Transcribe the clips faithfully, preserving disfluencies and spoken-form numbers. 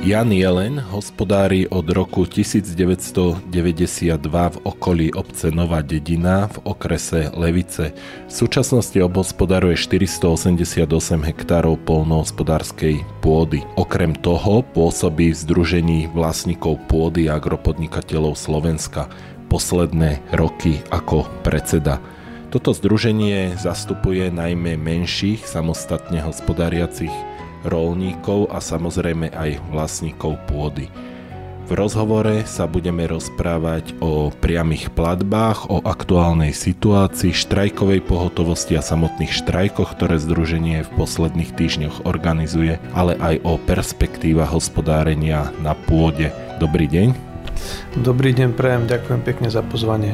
Jan Jelen hospodári od roku devätnásťstodeväťdesiatdva v okolí obce Nová Dedina v okrese Levice. V súčasnosti obhospodaruje štyristoosemdesiatosem hektárov poľnohospodárskej pôdy. Okrem toho pôsobí v Združení vlastníkov pôdy a agropodnikateľov Slovenska posledné roky ako predseda. Toto združenie zastupuje najmä menších samostatne hospodáriacich roľníkov a samozrejme aj vlastníkov pôdy. V rozhovore sa budeme rozprávať o priamych platbách, o aktuálnej situácii, štrajkovej pohotovosti a samotných štrajkoch, ktoré združenie v posledných týždňoch organizuje, ale aj o perspektívach hospodárenia na pôde. Dobrý deň. Dobrý deň, prajem, ďakujem pekne za pozvanie.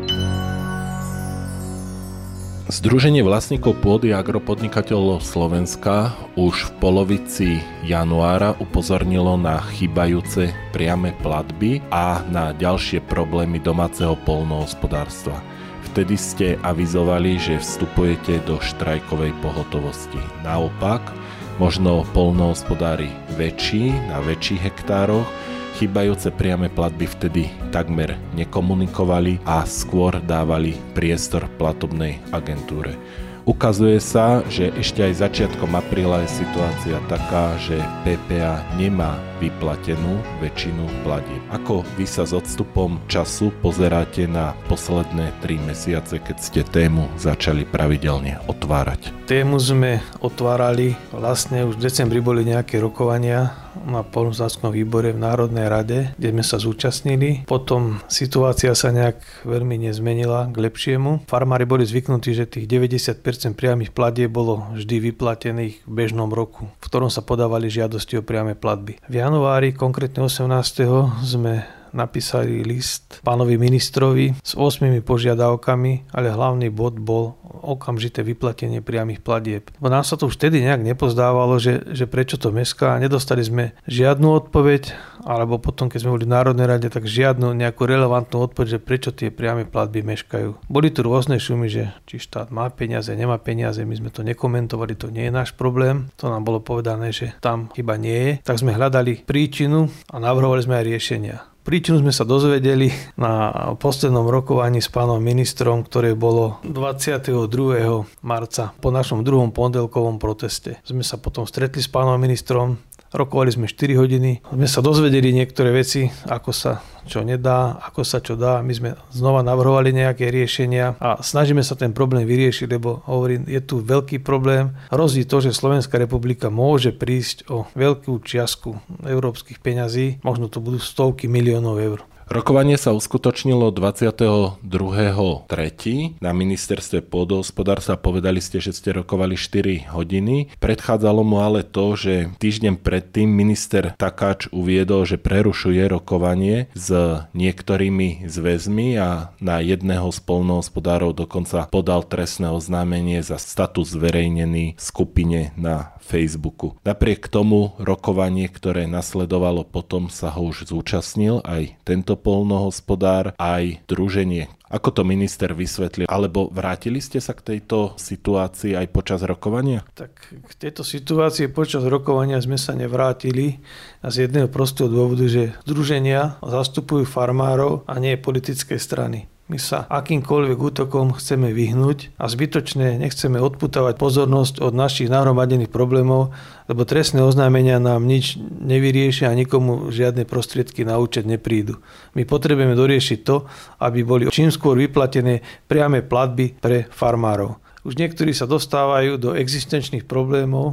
Združenie vlastníkov pôdy a agropodnikateľov Slovenska už v polovici januára upozornilo na chýbajúce priame platby a na ďalšie problémy domáceho poľnohospodárstva. Vtedy ste avizovali, že vstupujete do štrajkovej pohotovosti. Naopak, možno poľnohospodári väčší, na väčších hektároch, chýbajúce priame platby vtedy takmer nekomunikovali a skôr dávali priestor platobnej agentúre. Ukazuje sa, že ešte aj začiatkom apríla je situácia taká, že pé pé á nemá vyplatenú väčšinu platieb. Ako vy sa s odstupom času pozeráte na posledné tri mesiace, keď ste tému začali pravidelne otvárať? Tému sme otvárali, vlastne už v decembri boli nejaké rokovania na poľnohospodárskom výbore v Národnej rade, kde sme sa zúčastnili. Potom situácia sa nejak veľmi nezmenila k lepšiemu. Farmári boli zvyknutí, že tých deväťdesiat percent priamych platieb bolo vždy vyplatených v bežnom roku, v ktorom sa podávali žiadosti o priame platby. V januári, konkrétne osemnásteho sme napísali list pánovi ministrovi s ôsmimi požiadavkami, ale hlavný bod bol okamžité vyplatenie priamych platieb. Bo nám sa to už vtedy nejak nepozdávalo, že, že prečo to meská. Nedostali sme žiadnu odpoveď, alebo potom, keď sme boli v Národnej rade, tak žiadnu nejakú relevantnú odpoveď, že prečo tie priame platby meškajú. Boli tu rôzne šumy, že či štát má peniaze, nemá peniaze, my sme to nekomentovali, to nie je náš problém. To nám bolo povedané, že tam chyba nie je. Tak sme hľadali príčinu a navrhovali sme aj riešenia. Príčinu sme sa dozvedeli na poslednom rokovaní s pánom ministrom, ktoré bolo dvadsiateho druhého marca po našom druhom pondelkovom proteste. Sme sa potom stretli s pánom ministrom, rokovali sme štyri hodiny, sme sa dozvedeli niektoré veci, ako sa čo nedá, ako sa čo dá. My sme znova navrhovali nejaké riešenia a snažíme sa ten problém vyriešiť, lebo hovorím, je tu veľký problém. Hrozí to, že Slovenská republika môže prísť o veľkú čiastku európskych peňazí, možno to budú stovky miliónov eur. Rokovanie sa uskutočnilo dvadsiateho druhého tretieho na ministerstve pôdohospodárstva. Povedali ste, že ste rokovali štyri hodiny. Predchádzalo mu ale to, že týždeň predtým minister Takáč uviedol, že prerušuje rokovanie s niektorými zväzmi a na jedného z poľnohospodárov dokonca podal trestné oznámenie za status zverejnený v skupine na Facebooku. Napriek tomu rokovanie, ktoré nasledovalo potom, sa ho už zúčastnil aj tento poľnohospodár, aj združenie. Ako to minister vysvetlil? Alebo vrátili ste sa k tejto situácii aj počas rokovania? Tak k tejto situácii počas rokovania sme sa nevrátili a z jedného prostého dôvodu, že združenia zastupujú farmárov a nie politické strany. My sa akýmkoľvek útokom chceme vyhnúť a zbytočne nechceme odpútavať pozornosť od našich nahromadených problémov, lebo trestné oznámenia nám nič nevyriešia a nikomu žiadne prostriedky na účet neprídu. My potrebujeme doriešiť to, aby boli čím skôr vyplatené priame platby pre farmárov. Už niektorí sa dostávajú do existenčných problémov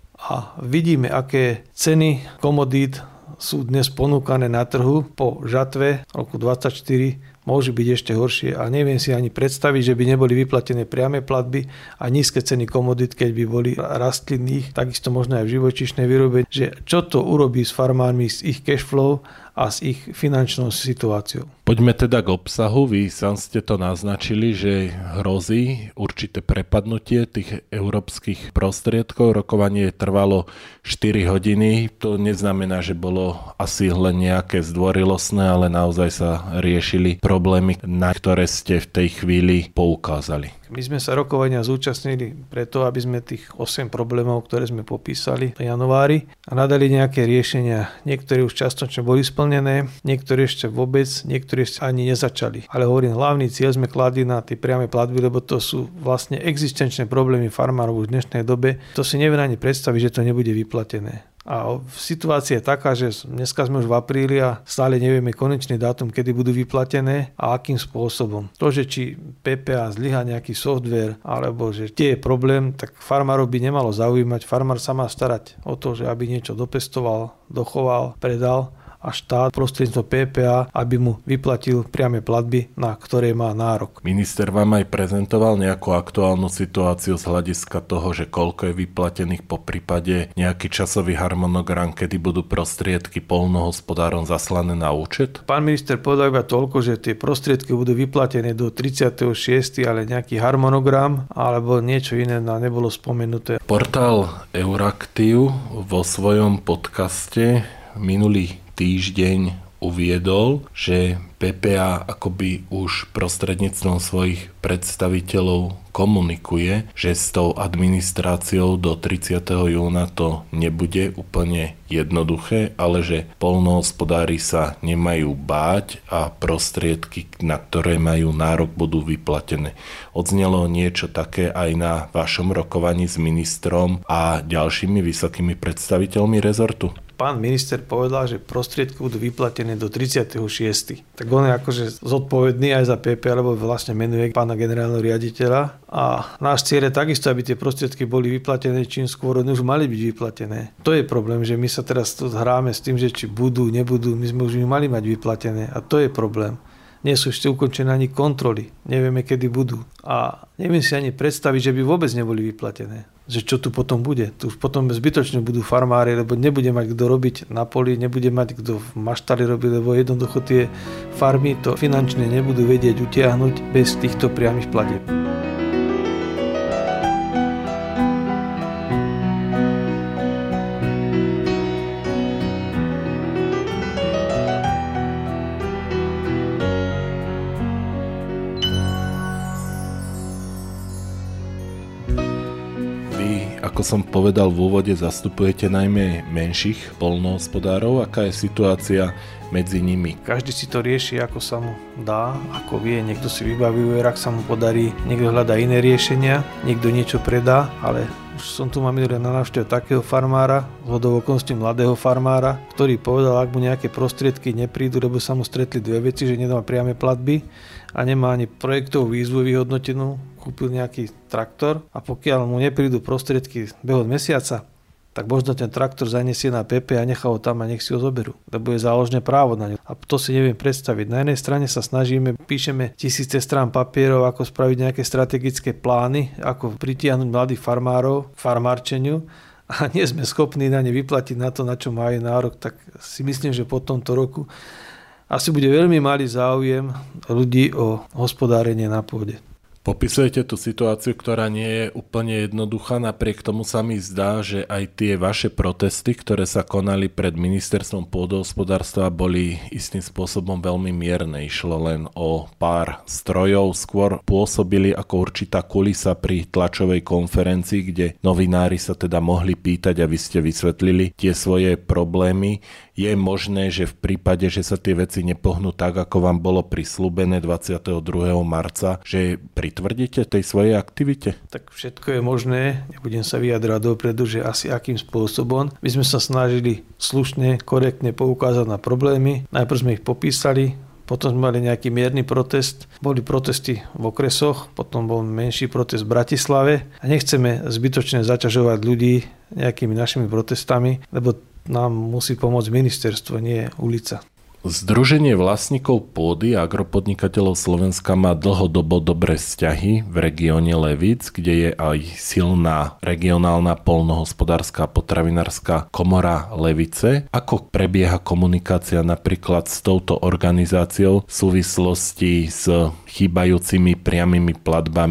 a vidíme, aké ceny komodít sú dnes ponúkané na trhu po žatve roku dvadsaťštyri. Môžu byť ešte horšie a neviem si ani predstaviť, že by neboli vyplatené priame platby a nízke ceny komodít, keď by boli rastlinných, takisto možno aj v živočíšnej výrobe, že čo to urobí s farmármi, s ich cashflow a s ich finančnou situáciou. Poďme teda k obsahu. Vy sám ste to naznačili, že hrozí určité prepadnutie tých európskych prostriedkov. Rokovanie trvalo štyri hodiny. To neznamená, že bolo asi len nejaké zdvorilostné, ale naozaj sa riešili problémy, na ktoré ste v tej chvíli poukázali? My sme sa rokovania zúčastnili preto, aby sme tých osem problémov, ktoré sme popísali v januári, a nadali nejaké riešenia. Niektoré už častočne boli splnené, niektoré ešte vôbec, niektoré ešte ani nezačali. Ale hovorím, hlavný cieľ sme kladli na tie priame platby, lebo to sú vlastne existenčné problémy farmárov v dnešnej dobe. To si neviem ani predstaviť, že to nebude vyplatené. A situácia je taká, že dneska sme už v apríli a stále nevieme konečný dátum, kedy budú vyplatené a akým spôsobom. To, že či pé pé á zlyhá nejaký software, alebo že tie je problém, tak farmárov by nemalo zaujímať. Farmár sa má starať o to, že aby niečo dopestoval, dochoval, predal, a štát prostredníctvom pé pé á, aby mu vyplatil priame platby, na ktoré má nárok. Minister vám aj prezentoval nejakú aktuálnu situáciu z hľadiska toho, že koľko je vyplatených, po prípade nejaký časový harmonogram, kedy budú prostriedky poľnohospodárom zaslané na účet? Pán minister povedal iba toľko, že tie prostriedky budú vyplatené do tridsiateho šiesteho ale nejaký harmonogram alebo niečo iné nám nebolo spomenuté. Portál Euraktiv vo svojom podcaste minulý týždeň uviedol, že pé pé á akoby už prostredníctvom svojich predstaviteľov komunikuje, že s tou administráciou do tridsiateho júna to nebude úplne jednoduché, ale že poľnohospodári sa nemajú báť a prostriedky, na ktoré majú nárok, budú vyplatené. Odznelo niečo také aj na vašom rokovaní s ministrom a ďalšími vysokými predstaviteľmi rezortu? Pán minister povedal, že prostriedky budú vyplatené do tridsiateho šiesteho Tak on je akože zodpovedný aj za pé pé á, lebo vlastne menuje pána generálneho riaditeľa. A náš cieľ je takisto, aby tie prostriedky boli vyplatené čím skôr, oni už mali byť vyplatené. To je problém, že my sa teraz hráme s tým, že či budú, nebudú, my sme už mali mať vyplatené a to je problém. Nie sú ešte ukončené ani kontroly. Nevieme, kedy budú. A neviem si ani predstaviť, že by vôbec neboli vyplatené. Že čo tu potom bude. Tu už potom zbytočne budú farmári, lebo nebude mať kto robiť na poli, nebude mať kto v maštali robiť, lebo jednoducho tie farmy to finančne nebudú vedieť utiahnuť bez týchto priamych platieb. Ako som povedal v úvode, zastupujete najmä menších poľnohospodárov. Aká je situácia medzi nimi? Každý si to rieši, ako sa mu dá, ako vie. Niekto si vybaví úver, ak sa mu podarí, niekto hľadá iné riešenia, niekto niečo predá, ale už som tu mal minulé na návšteve takého farmára, zhodou okolností mladého farmára, ktorý povedal, ak mu nejaké prostriedky neprídu, lebo sa mu stretli dve veci, že nemá priame platby a nemá ani projektovú výzvu vyhodnotenú, kúpil nejaký traktor a pokiaľ mu neprídu prostriedky behom mesiaca, tak možno ten traktor zaniesie na pé pé á a nechá ho tam a nech si ho zoberú, lebo je záložné právo na ňu. A to si neviem predstaviť. Na jednej strane sa snažíme, píšeme tisíce strán papierov, ako spraviť nejaké strategické plány, ako pritiahnuť mladých farmárov k farmárčeniu a nie sme schopní na ne vyplatiť na to, na čo majú nárok, tak si myslím, že po tomto roku asi bude veľmi malý záujem ľudí o hospodárenie na pôde. Popisujete tú situáciu, ktorá nie je úplne jednoduchá, napriek tomu sa mi zdá, že aj tie vaše protesty, ktoré sa konali pred ministerstvom pôdohospodárstva, boli istým spôsobom veľmi mierne. Išlo len o pár strojov, skôr pôsobili ako určitá kulisa pri tlačovej konferencii, kde novinári sa teda mohli pýtať a vy ste vysvetlili tie svoje problémy. Je možné, že v prípade, že sa tie veci nepohnú tak, ako vám bolo prisľúbené dvadsiateho druhého marca, že pritvrdíte tej svojej aktivite? Tak všetko je možné, nebudem sa vyjadrovať dopredu, že asi akým spôsobom. My sme sa snažili slušne, korektne poukázať na problémy. Najprv sme ich popísali, potom sme mali nejaký mierny protest. Boli protesty v okresoch, potom bol menší protest v Bratislave a nechceme zbytočne zaťažovať ľudí nejakými našimi protestami, lebo nám musí pomôcť ministerstvo, nie ulica. Združenie vlastníkov pôdy a agropodnikateľov Slovenska má dlhodobo dobré vzťahy v regióne Levíc, kde je aj silná regionálna poľnohospodárska a potravinárska komora Levice. Ako prebieha komunikácia napríklad s touto organizáciou v súvislosti s chýbajúcimi priamymi platbami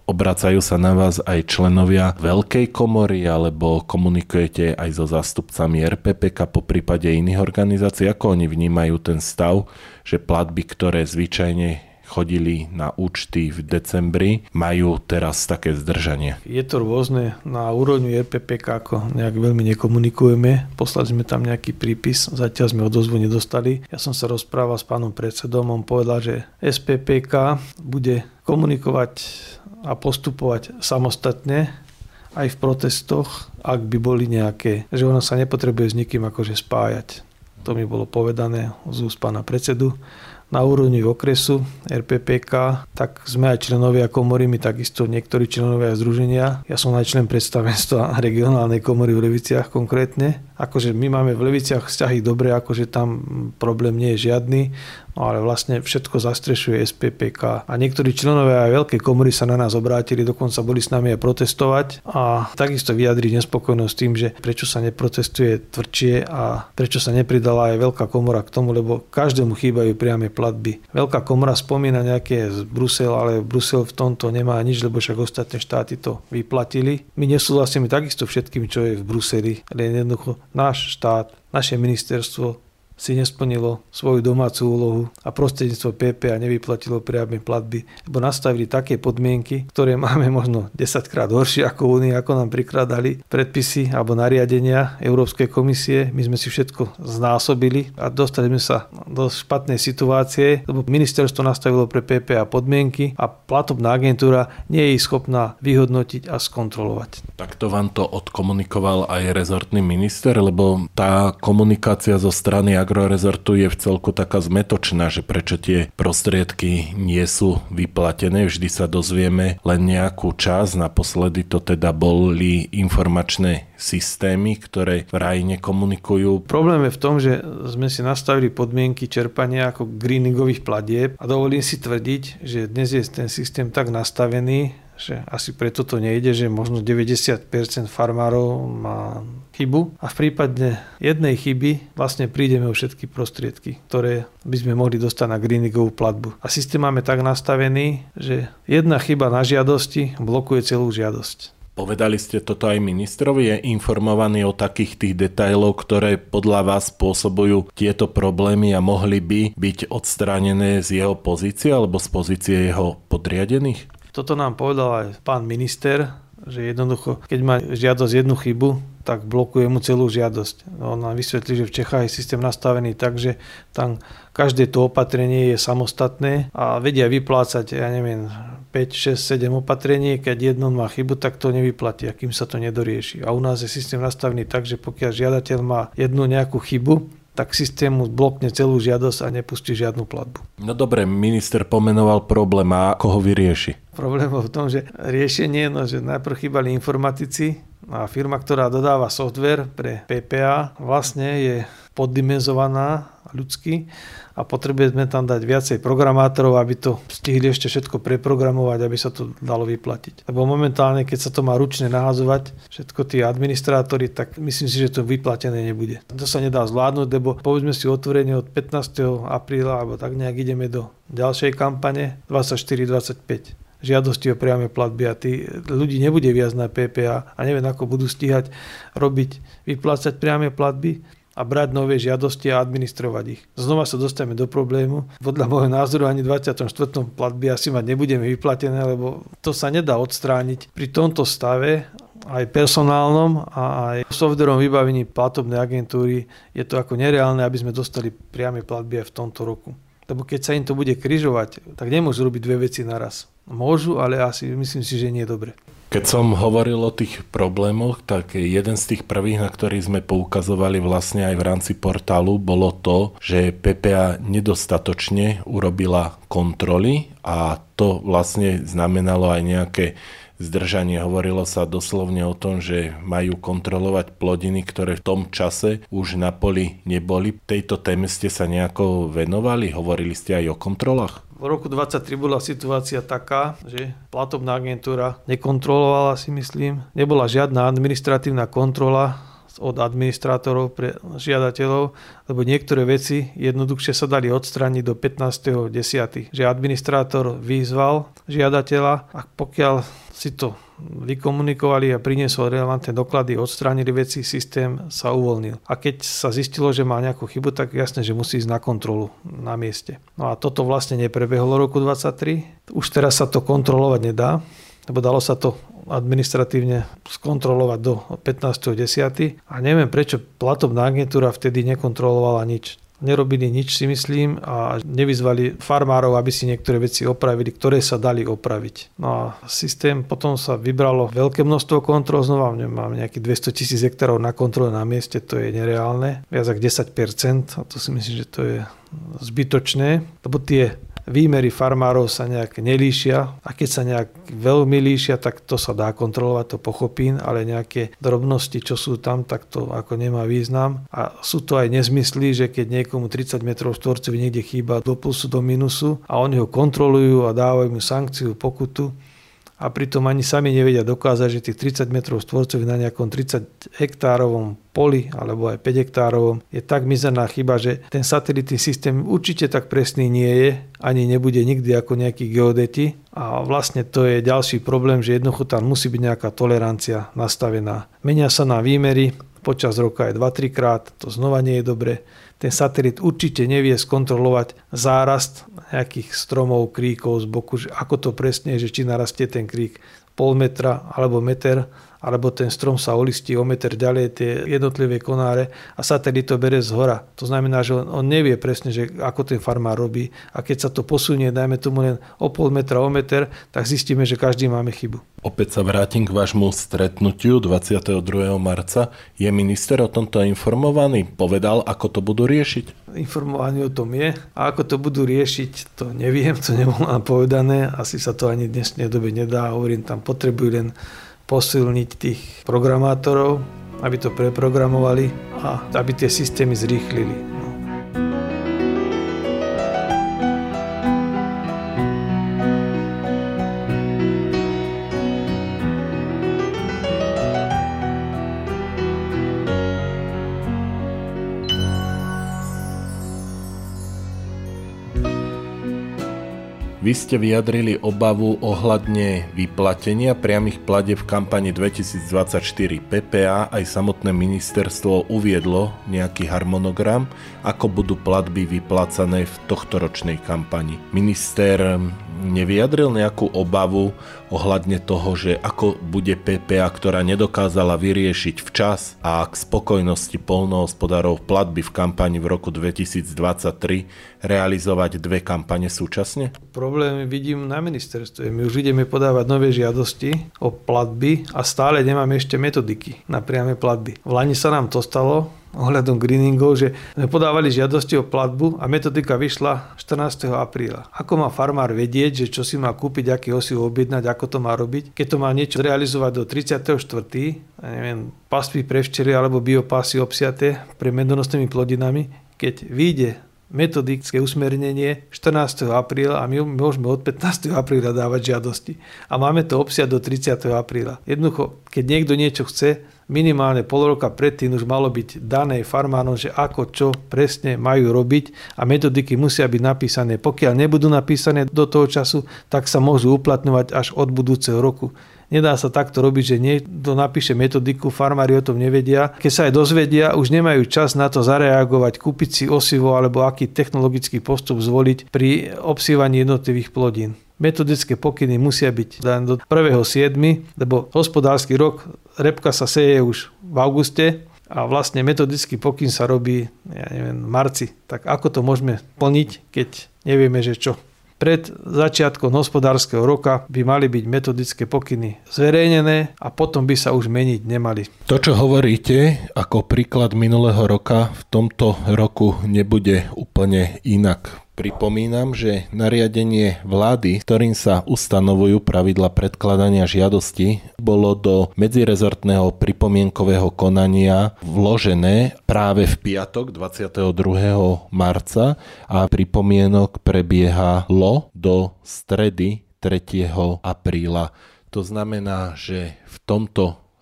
Obracajú sa na vás aj členovia veľkej komory, alebo komunikujete aj so zástupcami er pé pé ká, po prípade iných organizácií? Ako oni vnímajú ten stav, že platby, ktoré zvyčajne chodili na účty v decembri, majú teraz také zdržanie? Je to rôzne. Na úrovni er pé pé ká ako nejak veľmi nekomunikujeme. Poslali sme tam nejaký prípis, zatiaľ sme odozvu nedostali. Ja som sa rozprával s pánom predsedom, on povedal, že es pé pé ká bude komunikovať a postupovať samostatne aj v protestoch, ak by boli nejaké, že ona sa nepotrebuje s nikým akože spájať. To mi bolo povedané z úst pána predsedu. Na úrovni okresu er pé pé ká, tak sme aj členovia komory, my takisto niektorí členovia združenia. Ja som aj člen predstavenstva regionálnej komory v Leviciach konkrétne. Akože my máme v Leviciach vzťahy dobré, akože tam problém nie je žiadny, no ale vlastne všetko zastrešuje es pé pé ká. A niektorí členovia aj veľkej komory sa na nás obrátili, dokonca boli s nami aj protestovať a takisto vyjadriť nespokojnosť tým, že prečo sa neprotestuje tvrdšie a prečo sa nepridala aj veľká komora k tomu, lebo každému chýbajú priame platby. Veľká komora spomína nejaké z Brusel, ale Brusel v tomto nemá nič, lebo však ostatné štáty to vyplatili. My nesúhlasíme takisto všetkým, čo je v Bruseli, ale jednoducho náš štát, naše ministerstvo si nesplnilo svoju domácu úlohu a prostredníctvo pé pé á nevyplatilo priame platby, lebo nastavili také podmienky, ktoré máme možno desaťkrát horšie ako Únia, ako nám prikladali predpisy alebo nariadenia Európskej komisie. My sme si všetko znásobili a dostali sme sa do špatnej situácie, lebo ministerstvo nastavilo pre pé pé á podmienky a platobná agentúra nie je schopná vyhodnotiť a skontrolovať. Takto vám to odkomunikoval aj rezortný minister, lebo tá komunikácia zo strany agrorezortu je v celku taká zmetočná, že prečo tie prostriedky nie sú vyplatené. Vždy sa dozvieme len nejakú časť. Naposledy to teda boli informačné systémy, ktoré vraj nekomunikujú. Problém je v tom, že sme si nastavili podmienky čerpania ako greeningových platieb a dovolím si tvrdiť, že dnes je ten systém tak nastavený, že asi preto to nejde, že možno deväťdesiat percent farmárov má chybu a v prípade jednej chyby vlastne prídeme o všetky prostriedky, ktoré by sme mohli dostať na greeningovú platbu. A systém máme tak nastavený, že jedna chyba na žiadosti blokuje celú žiadosť. Povedali ste toto aj ministrovi? Je informovaný o takých tých detailoch, ktoré podľa vás spôsobujú tieto problémy a mohli by byť odstránené z jeho pozície alebo z pozície jeho podriadených? Toto nám povedal aj pán minister, že jednoducho, keď má žiadosť jednu chybu, tak blokuje mu celú žiadosť. On nám vysvetlí, že v Čechách je systém nastavený tak, že tam každé to opatrenie je samostatné a vedia vyplácať, ja neviem, päť, šesť, sedem opatrení, keď jedno má chybu, tak to nevyplatí, akým sa to nedorieši. A u nás je systém nastavený tak, že pokiaľ žiadateľ má jednu nejakú chybu, tak systém mu blokne celú žiadosť a nepustí žiadnu platbu. No dobre, minister pomenoval problém a ako ho vyrieši? Problém v tom, že riešenie, no, že najprv chýbali informatici a firma, ktorá dodáva software pre pé pé á, vlastne je poddimenzovaná ľudsky a potrebujeme tam dať viacej programátorov, aby to stihli ešte všetko preprogramovať, aby sa to dalo vyplatiť. Lebo momentálne, keď sa to má ručne nahadzovať, všetko tí administrátori, tak myslím si, že to vyplatené nebude. To sa nedá zvládnuť, lebo povedzme si otvorenie od pätnásteho apríla, alebo tak nejak ideme do ďalšej kampane dvadsaťštyri dvadsaťpäť. Žiadosti o priame platby a tí ľudí nebude viac na pé pé á a neviem, ako budú stíhať robiť, vyplácať priame platby a brať nové žiadosti a administrovať ich. Znova sa dostaneme do problému. Podľa môjho názoru ani dvadsiatom štvrtom platby asi mať nebudeme vyplatené, lebo to sa nedá odstrániť. Pri tomto stave aj personálnom a aj softverom vybavení platobnej agentúry je to ako nereálne, aby sme dostali priame platby aj v tomto roku. Lebo keď sa im to bude križovať, tak nemôžu robiť dve veci naraz. Môžu, ale asi myslím si, že nie je dobre. Keď som hovoril o tých problémoch, tak jeden z tých prvých, na ktorých sme poukazovali vlastne aj v rámci portálu, bolo to, že pé pé á nedostatočne urobila kontroly a to vlastne znamenalo aj nejaké zdržanie. Hovorilo sa doslovne o tom, že majú kontrolovať plodiny, ktoré v tom čase už na poli neboli. Tejto téme ste sa nejako venovali? Hovorili ste aj o kontrolách? V roku dvadsaťtri bola situácia taká, že platobná agentúra nekontrolovala, si myslím. Nebola žiadna administratívna kontrola od administrátorov pre žiadateľov, lebo niektoré veci jednoduchšie sa dali odstrániť do pätnásteho desiateho Že administrátor vyzval žiadateľa a pokiaľ si to vykomunikovali a priniesol relevantné doklady, odstránili veci, systém sa uvoľnil. A keď sa zistilo, že má nejakú chybu, tak jasné, že musí ísť na kontrolu na mieste. No a toto vlastne neprebehlo roku dvadsaťtri. Už teraz sa to kontrolovať nedá, lebo dalo sa to administratívne skontrolovať do pätnásteho desiateho A neviem, prečo platobná agentúra vtedy nekontrolovala nič. Nerobili nič, si myslím, a nevyzvali farmárov, aby si niektoré veci opravili, ktoré sa dali opraviť. No a systém, potom sa vybralo veľké množstvo kontrol, znova máme nejakých dvestotisíc hektárov na kontrole na mieste, to je nereálne, viac ako desať percent, a to si myslím, že to je zbytočné, lebo tie výmery farmárov sa nejak nelíšia a keď sa nejak veľmi líšia, tak to sa dá kontrolovať, to pochopím, ale nejaké drobnosti, čo sú tam, tak to ako nemá význam. A sú to aj nezmysly, že keď niekomu tridsať metrov štvorcových niekde chýba do plusu, do minusu a oni ho kontrolujú a dávajú mu sankciu, pokutu, a pritom ani sami nevedia dokázať, že tých tridsať metrov štvorcových na nejakom tridsať hektárovom poli alebo aj päť hektárovom je tak mizerná chyba, že ten satelitný systém určite tak presný nie je, ani nebude nikdy ako nejaký geodeti. A vlastne to je ďalší problém, že jednoducho tam musí byť nejaká tolerancia nastavená. Menia sa na výmery, počas roka aj dva tri krát, to znova nie je dobre. Ten satelit určite nevie skontrolovať zárast nejakých stromov, kríkov z boku, že ako to presne je, že či narastie ten krík pol metra alebo meter, alebo ten strom sa olistí o meter ďalej tie jednotlivé konáre a satelit to bere z hora. To znamená, že on, on nevie presne, že ako ten farmár robí a keď sa to posunie, dajme tomu len o pol metra, o meter, tak zistíme, že každý máme chybu. Opäť sa vrátim k vášmu stretnutiu dvadsiateho druhého marca. Je minister o tomto informovaný? Povedal, ako to budú riešiť? Informovaný o tom je. A ako to budú riešiť, to neviem, to nebolo nám povedané. Asi sa to ani v dnešnej dobe nedá. Hovorím, tam potrebujú len posilniť tých programátorov, aby to preprogramovali a aby tie systémy zrýchlili. Vy ste vyjadrili obavu ohľadne vyplatenia priamych platieb v kampani dvetisícdvadsaťštyri. pé pé á aj samotné ministerstvo uviedlo nejaký harmonogram, ako budú platby vyplácané v tohtoročnej kampani. Minister nevyjadril nejakú obavu ohľadne toho, že ako bude pé pé á, ktorá nedokázala vyriešiť včas a k spokojnosti poľnohospodárov platby v kampani v roku dvetisícdvadsaťtri realizovať dve kampane súčasne? Problém vidím na ministerstve. My už ideme podávať nové žiadosti o platby a stále nemáme ešte metodiky na priame platby. V Lani sa nám to stalo ohľadom greeningov, že sme podávali žiadosti o platbu a metodika vyšla štrnásteho apríla. Ako má farmár vedieť, že čo si má kúpiť, aký osiv objednať, ako to má robiť, keď to má niečo realizovať do tridsiateho štvrtého Ja neviem, pastvy pre včely alebo biopásy obsiaté pre medonosnými plodinami, keď vyjde metodické usmernenie štrnásteho apríla a my môžeme od pätnásteho apríla dávať žiadosti. A máme to obsiať do tridsiateho apríla. Jednoducho, keď niekto niečo chce, minimálne pol roka predtým už malo byť dané farmárom, že ako čo presne majú robiť a metodiky musia byť napísané. Pokiaľ nebudú napísané do toho času, tak sa môžu uplatňovať až od budúceho roku. Nedá sa takto robiť, že niekto napíše metodiku, farmári o tom nevedia. Keď sa aj dozvedia, už nemajú čas na to zareagovať, kúpiť si osivo alebo aký technologický postup zvoliť pri obsývaní jednotlivých plodín. Metodické pokyny musia byť len do prvého siedmeho lebo hospodársky rok, repka sa seje už v auguste a vlastne metodický pokyn sa robí, ja neviem, v marci. Tak ako to môžeme plniť, keď nevieme, že čo? Pred začiatkom hospodárskeho roka by mali byť metodické pokyny zverejnené a potom by sa už meniť nemali. To, čo hovoríte ako príklad minulého roka, v tomto roku nebude úplne inak. Pripomínam, že nariadenie vlády, ktorým sa ustanovujú pravidla predkladania žiadosti, bolo do medzirezortného pripomienkového konania vložené práve v piatok dvadsiateho druhého marca a pripomienok prebiehalo do stredy tretieho apríla. To znamená, že v tomto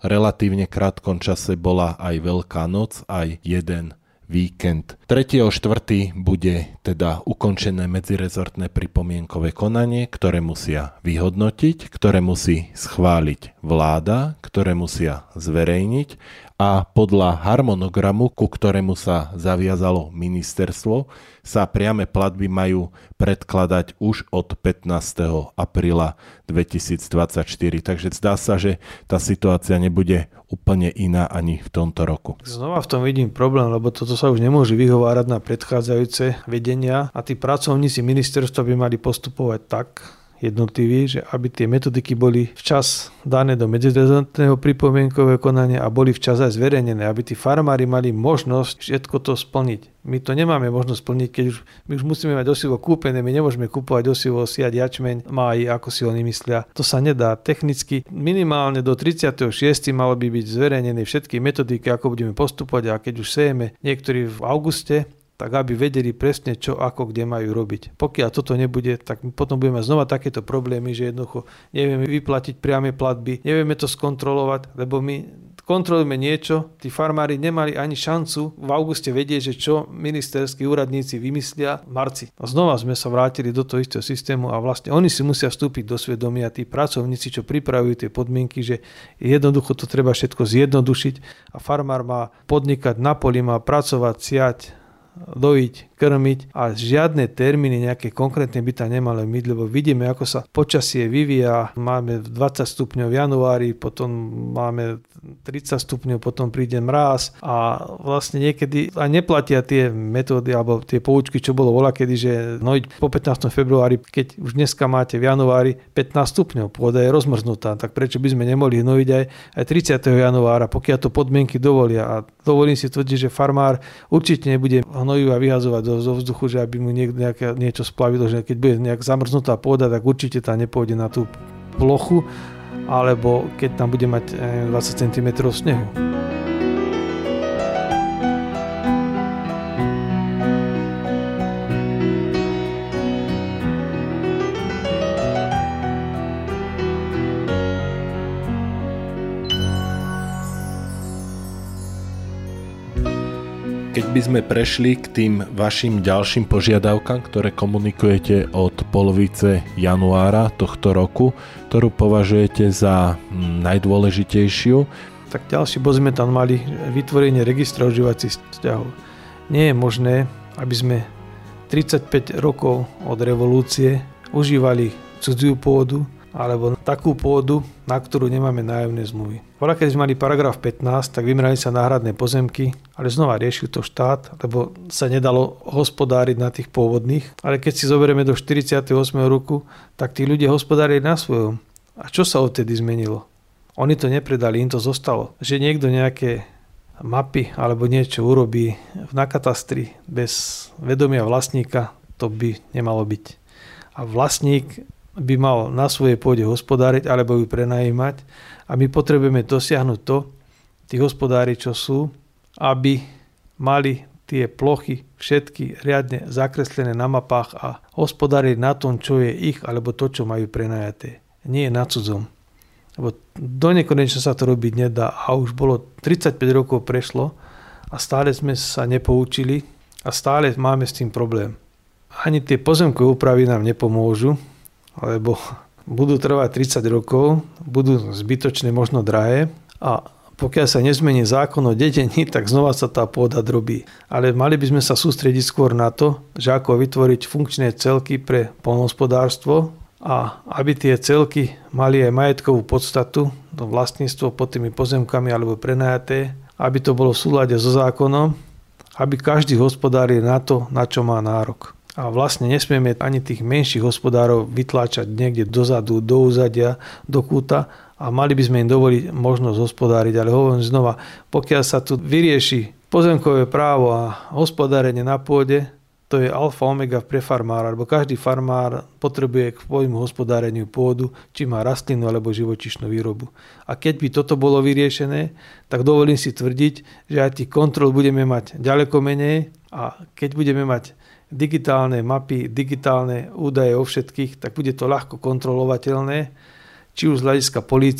relatívne krátkom čase bola aj Veľká noc, aj jeden víkend. tretieho štvrtého bude teda ukončené medzirezortné pripomienkové konanie, ktoré musia vyhodnotiť, ktoré musí schváliť vláda, ktoré musia zverejniť a podľa harmonogramu, ku ktorému sa zaviazalo ministerstvo, sa priame platby majú predkladať už od pätnásteho apríla dvetisícdvadsaťštyri. Takže zdá sa, že tá situácia nebude úplne iná ani v tomto roku. Znova v tom vidím problém, lebo toto sa už nemôže vyhovárať na predchádzajúce vedenia a tí pracovníci ministerstva by mali postupovať tak, jednotliví, že aby tie metodiky boli včas dané do medzirezortného pripomienkového konania a boli včas aj zverejnené, aby tí farmári mali možnosť všetko to splniť. My to nemáme možnosť splniť, keď už, my už musíme mať osivo kúpené, my nemôžeme kúpovať osivo, siať jačmeň, máji, ako si oni myslia. To sa nedá technicky. Minimálne do tridsiateho šiesteho malo by byť zverejnené všetky metodiky, ako budeme postupovať a keď už sejeme niektorí v auguste, tak aby vedeli presne, čo, ako, kde majú robiť. Pokiaľ toto nebude, tak potom budeme mať znova takéto problémy, že jednoducho nevieme vyplatiť priame platby, nevieme to skontrolovať, lebo my kontrolujeme niečo, tí farmári nemali ani šancu v auguste vedieť, že čo ministerskí úradníci vymyslia v marci. A znova sme sa vrátili do toho istého systému a vlastne oni si musia vstúpiť do svedomia, tí pracovníci, čo pripravujú tie podmienky, že jednoducho to treba všetko zjednodušiť a farmár má podnikať na poli, má pracovať, siať, dojiť, krmiť a žiadne termíny nejaké konkrétne by tam nemali byť, lebo vidíme, ako sa počasie vyvíja. Máme dvadsať stupňov v januári, potom máme tridsať stupňov, potom príde mráz a vlastne niekedy aj neplatia tie metódy alebo tie poučky, čo bolo voľakedy, že hnojiť po pätnásteho februári, keď už dneska máte v januári pätnásť stupňov, pôda je rozmrznutá, tak prečo by sme nemohli hnojiť aj, aj tridsiateho januára, pokiaľ to podmienky dovolia. A dovolím si tvrdiť, že farmár určite nebude hnojiva vyhazovať do, do vzduchu, že aby mu niekto nejaké, niečo splavilo, že keď bude nejak zamrznutá pôda, tak určite tá nepôjde na tú plochu, alebo keď tam bude mať dvadsať centimetrov snehu. Keď by sme prešli k tým vašim ďalším požiadavkám, ktoré komunikujete od polovice januára tohto roku, ktorú považujete za najdôležitejšiu. Tak ďalší bod sme tam mali vytvorenie registra užívacích vzťahov. Nie je možné, aby sme tridsaťpäť rokov od revolúcie užívali cudziu pôdu alebo takú pôdu, na ktorú nemáme nájomné zmluvy. Voľa, keď sme mali paragraf pätnásť, tak vymerali sa náhradné pozemky, ale znova riešil to štát, lebo sa nedalo hospodáriť na tých pôvodných. Ale keď si zoberieme do štyridsiateho ôsmeho roku, tak tí ľudia hospodárili na svojom. A čo sa odtedy zmenilo? Oni to nepredali, im to zostalo. Že niekto nejaké mapy alebo niečo urobí na katastri bez vedomia vlastníka, to by nemalo byť. A vlastník by mal na svojej pôde hospodáriť alebo ju prenajímať a my potrebujeme dosiahnuť to, tí hospodári, čo sú, aby mali tie plochy všetky riadne zakreslené na mapách a hospodáriť na tom, čo je ich alebo to, čo majú prenajaté. Nie na cudzom. Lebo do nekonečna sa to robiť nedá a už bolo tridsaťpäť rokov prešlo a stále sme sa nepoučili a stále máme s tým problém. Ani tie pozemkové úpravy nám nepomôžu, lebo budú trvať tridsať rokov, budú zbytočne možno drahé a pokiaľ sa nezmení zákon o dedení, tak znova sa tá pôda drobí. Ale mali by sme sa sústrediť skôr na to, že ako vytvoriť funkčné celky pre poľnohospodárstvo a aby tie celky mali aj majetkovú podstatu, to vlastníctvo pod tými pozemkami alebo prenajaté, aby to bolo v súlade so zákonom, aby každý hospodáril na to, na čo má nárok. A vlastne nesmieme ani tých menších hospodárov vytláčať niekde dozadu, do úzadia, do kúta a mali by sme im dovoliť možnosť hospodáriť. Ale hovorím znova, pokiaľ sa tu vyrieši pozemkové právo a hospodárenie na pôde, to je alfa omega pre farmára, lebo každý farmár potrebuje k svojmu hospodáreniu pôdu, či má rastlinu alebo živočíšnu výrobu. A keď by toto bolo vyriešené, tak dovolím si tvrdiť, že aj tých kontrol budeme mať ďaleko menej a keď budeme mať digitálne mapy, digitálne údaje o všetkých, tak bude to ľahko kontrolovateľné, či už z hľadiska polície,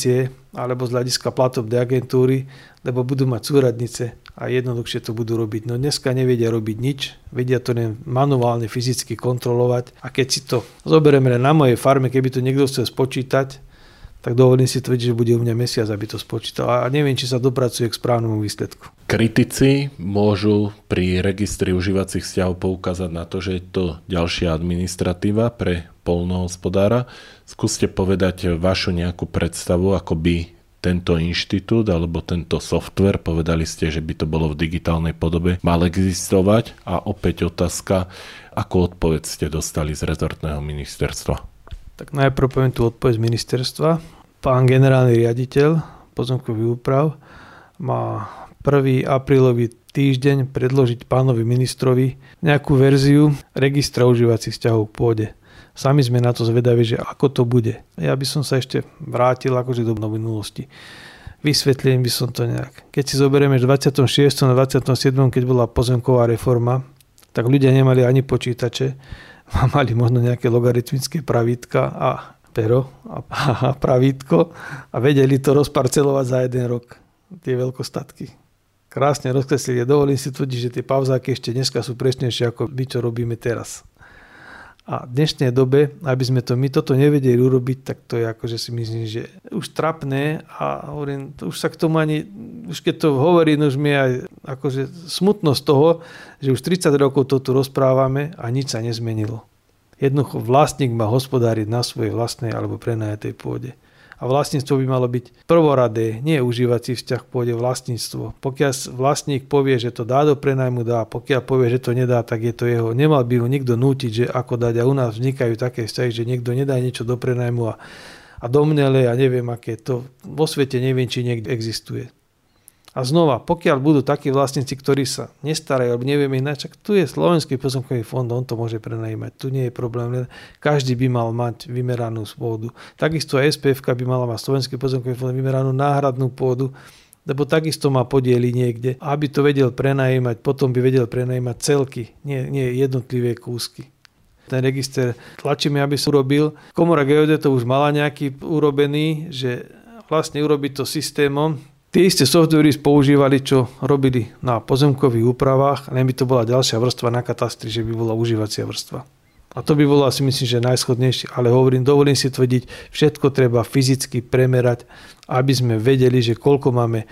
alebo z hľadiska platobnej agentúry, lebo budú mať súradnice a jednoduchšie to budú robiť. No dneska nevedia robiť nič, vedia to len manuálne, fyzicky kontrolovať a keď si to zoberieme na mojej farme, keby to niekto chcel spočítať, tak dovolím si tvrdiť, že bude u mňa mesiac, aby to spočítal. A neviem, či sa dopracuje k správnemu výsledku. Kritici môžu pri registri užívacích vzťahov poukázať na to, že je to ďalšia administratíva pre poľnohospodára. Skúste povedať vašu nejakú predstavu, ako by tento inštitút alebo tento software, povedali ste, že by to bolo v digitálnej podobe, mal existovať. A opäť otázka, akú odpoveď ste dostali z rezortného ministerstva? Tak najprv poviem tú odpoveď z ministerstva. Pán generálny riaditeľ pozemkových úprav má prvý aprílový týždeň predložiť pánovi ministrovi nejakú verziu registra užívacích vzťahov k pôde. Sami sme na to zvedaví, že ako to bude. Ja by som sa ešte vrátil akože do minulosti. Vysvetlím by som to nejak. Keď si zoberieme dvadsiateho šiesteho na dvadsiateho siedmeho keď bola pozemková reforma, tak ľudia nemali ani počítače, mali možno nejaké logaritmické pravítka a pero a, a pravítko a vedeli to rozparcelovať za jeden rok. Tie veľkostatky. Krásne rozkreslili. Dovolím si tvrdiť, že tie pauzáky ešte dneska sú presnejšie ako my, čo robíme teraz. A v dnešnej dobe, aby sme to my toto nevedeli urobiť, tak to je akože si myslím, že už trapné a hovorím, už sa k tomu ani, už keď to hovorím, už mi aj akože smutno z toho, že už tridsať rokov to tu rozprávame a nič sa nezmenilo. Jednoducho vlastník má hospodáriť na svojej vlastnej alebo prenajatej pôde. A vlastníctvo by malo byť prvoradé, nie užívací vzťah k pôde, vlastníctvo. Pokiaľ vlastník povie, že to dá do prenajmu, dá. Pokiaľ povie, že to nedá, tak je to jeho. Nemal by ho nikto nútiť, že ako dať. A u nás vznikajú také vzťahy, že niekto nedá niečo do prenajmu a, a domnele a neviem aké. To vo svete neviem, či niekde existuje. A znova, pokiaľ budú takí vlastníci, ktorí sa nestarajú, alebo nevieme ináč, tu je Slovenský pozemkový fond, on to môže prenajímať. Tu nie je problém, len každý by mal mať vymeranú pôdu. Takisto aj es pé efka by mala mať Slovenský pozemkový fond vymeranú náhradnú pôdu, lebo takisto má podiely niekde. A aby to vedel prenajímať, potom by vedel prenajímať celky, nie, nie jednotlivé kúsky. Ten register tlačíme, aby sa urobil. Komora geodetov už mala nejaký urobený, že vlastne urobiť to systémom. Tie isté softvery používali, čo robili na pozemkových úpravách, len by to bola ďalšia vrstva na katastri, že by bola užívacia vrstva. A to by bolo asi myslím, že najschodnejšie, ale hovorím, dovolím si tvrdiť, všetko treba fyzicky premerať, aby sme vedeli, že koľko máme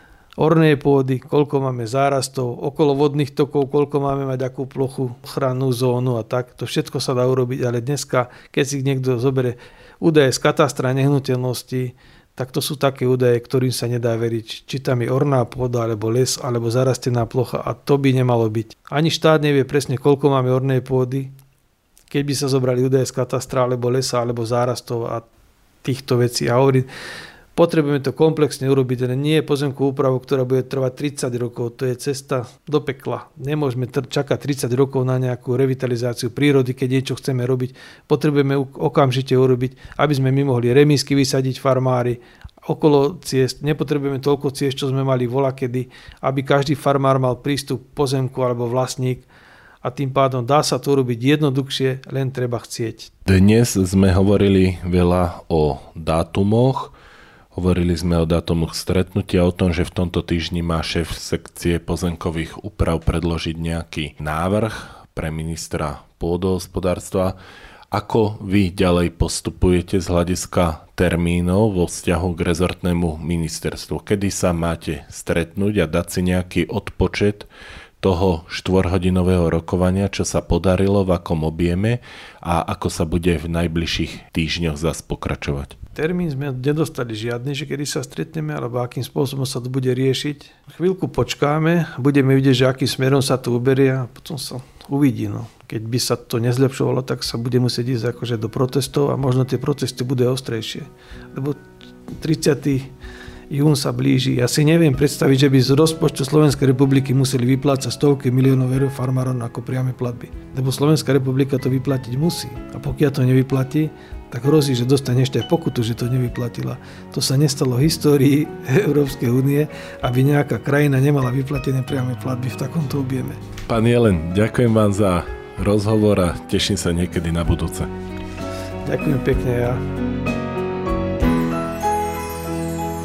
ornej pôdy, koľko máme zárastov, okolo vodných tokov, koľko máme mať akú plochu, ochrannú zónu a tak. To všetko sa dá urobiť, ale dneska, keď si niekto zoberie údaje z katastra nehnuteľnosti, tak to sú také údaje, ktorým sa nedá veriť. Či tam je orná pôda, alebo les, alebo zarastená plocha a to by nemalo byť. Ani štát nevie presne, koľko máme ornej pôdy, keď by sa zobrali údaje z katastra, alebo lesa, alebo zárastov a týchto vecí. A hovorím, potrebujeme to komplexne urobiť, ale nie je pozemkovú úpravu, ktorá bude trvať tridsať rokov. To je cesta do pekla. Nemôžeme čakať tridsať rokov na nejakú revitalizáciu prírody, keď niečo chceme robiť. Potrebujeme okamžite urobiť, aby sme my mohli remísky vysadiť farmári okolo ciest. Nepotrebujeme toľko ciest, čo sme mali volakedy, aby každý farmár mal prístup k pozemku alebo vlastník. A tým pádom dá sa to robiť jednoduchšie, len treba chcieť. Dnes sme hovorili veľa o dátumoch. Hovorili sme o dátumoch stretnutia, o tom, že v tomto týždni má šéf sekcie pozemkových úprav predložiť nejaký návrh pre ministra pôdohospodárstva. Ako vy ďalej postupujete z hľadiska termínov vo vzťahu k rezortnému ministerstvu? Kedy sa máte stretnúť a dať si nejaký odpočet toho štvorhodinového rokovania, čo sa podarilo, v akom objeme a ako sa bude v najbližších týždňoch zas pokračovať? Termín sme nedostali žiadny, že kedy sa stretneme, alebo akým spôsobom sa to bude riešiť. Chvíľku počkáme, budeme vidieť, že akým smerom sa to uberie a potom sa uvidí. No. Keď by sa to nezlepšovalo, tak sa bude musieť ísť akože do protestov a možno tie protesty budú ostrejšie. Lebo tridsiateho jún sa blíži. Ja si neviem predstaviť, že by z rozpočtu Slovenskej republiky museli vyplácať stovky miliónov eur farmárom ako priame platby. Lebo Slovenská republika to vyplatiť musí. A pokiaľ to nevyplatí, tak hrozí, že dostane ešte aj pokutu, že to nevyplatila. To sa nestalo v histórii Európskej únie, aby nejaká krajina nemala vyplatené priame platby v takomto objeme. Pán Jelen, ďakujem vám za rozhovor a teším sa niekedy na budúce. Ďakujem pekne ja.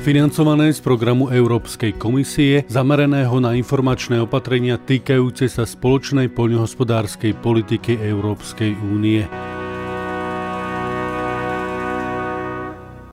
financované z programu Európskej komisie zameraného na informačné opatrenia týkajúce sa spoločnej poľnohospodárskej politiky Európskej únie.